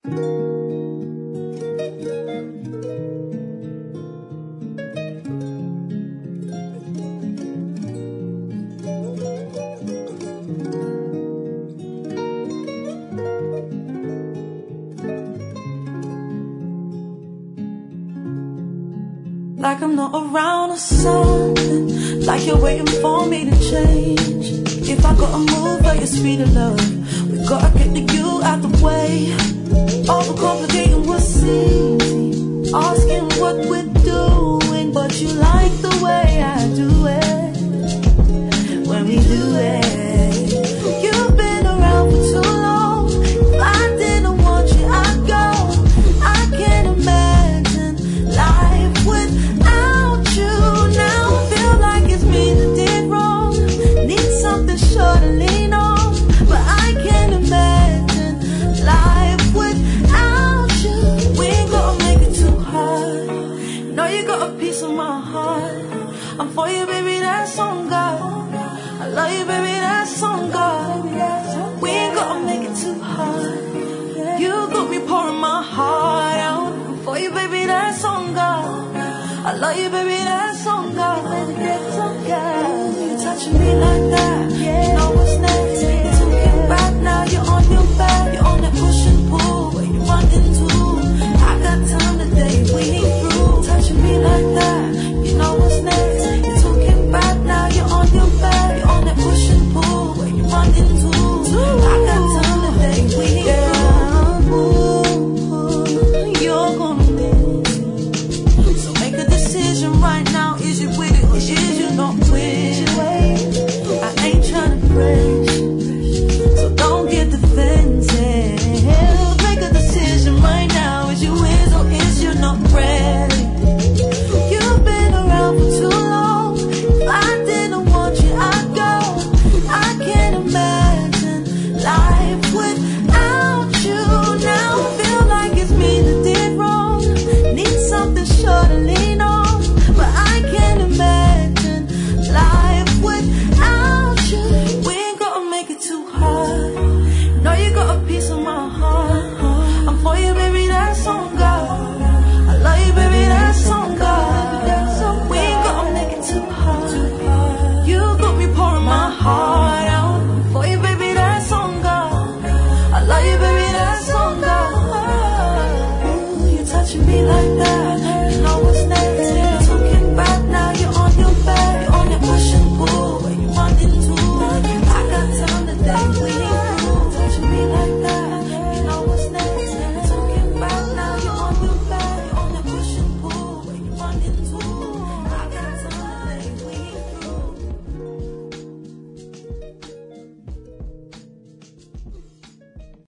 Like I'm not around or something, like you're waiting for me to change. If I gotta move at your speed of love, we gotta get the you out the way. Overcomplicating what's easy, asking what we're doing, but you like the way I do it, when we do it. You've been around for too long, if I didn't want you, I'd go. I can't imagine life without you. Now I feel like it's me that did wrong, need something sure to lean on, but I can't imagine life without you. We ain't gotta make it too hard, know you got a piece of my heart. I'm for you, baby, that's on God. I love you, baby, that's on God. We ain't gotta make it too hard, you got me pouring my heart out. I'm for you, baby, that's on God. I love you, baby.